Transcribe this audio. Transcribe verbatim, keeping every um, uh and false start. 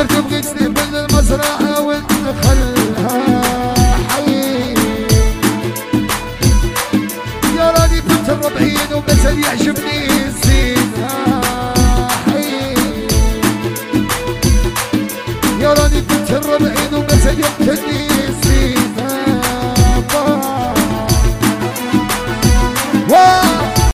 درت بغيتني من المزرعة وندخلها حي. يا راني كنت الربعين ومازال يعجبني